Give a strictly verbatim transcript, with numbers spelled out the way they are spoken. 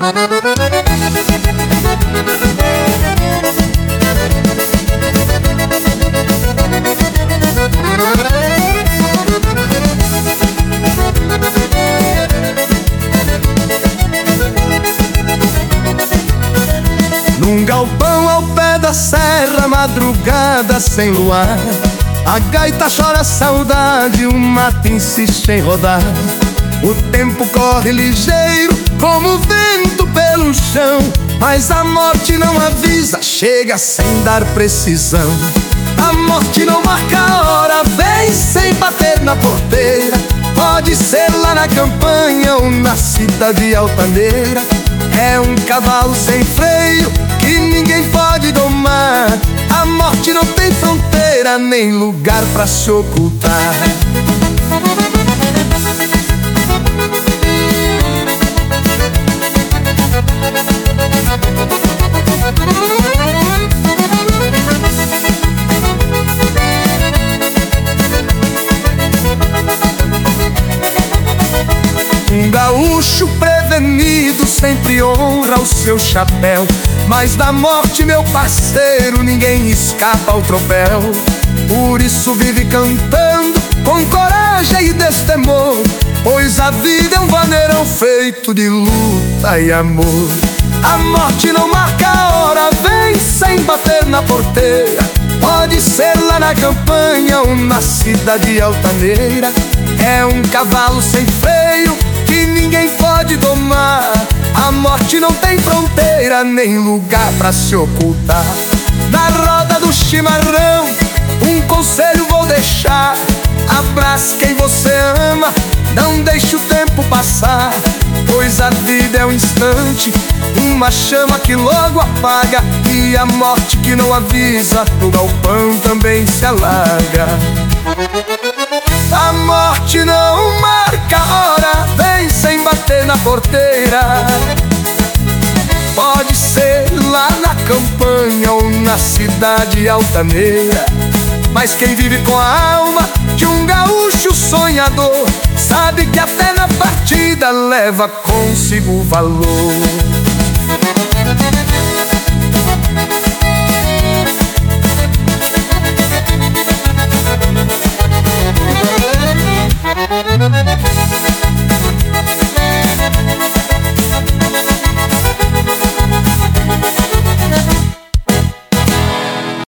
Num galpão ao pé da serra, madrugada sem luar, a gaita chora saudade, o mato insiste em rodar. O tempo corre ligeiro como o vento pelo chão, mas a morte não avisa, chega sem dar precisão. A morte não marca a hora, vem sem bater na porteira. Pode ser lá na campanha ou na cidade altaneira. É um cavalo sem freio que ninguém pode domar. A morte não tem fronteira nem lugar pra se ocultar. Um gaúcho prevenido sempre honra o seu chapéu, mas da morte, meu parceiro, ninguém escapa ao tropel. Por isso vive cantando com coragem e destemor, pois a vida é um vaneirão feito de luta e amor. A morte não marca a hora, vem sem bater na porteira. Pode ser lá na campanha ou na cidade altaneira. É um cavalo sem freio que ninguém pode domar. A morte não tem fronteira nem lugar pra se ocultar. Na roda do chimarrão, um conselho vou deixar: abrace quem você ama, não deixe o tempo passar, pois a vida é um instante, uma chama que logo apaga, e a morte que não avisa, no galpão também se alarga. A morte não marca a hora, vem sem bater na porteira. Pode ser lá na campanha ou na cidade altaneira, mas quem vive com a alma de um gaúcho sonhador sabe que até na partida leva consigo valor.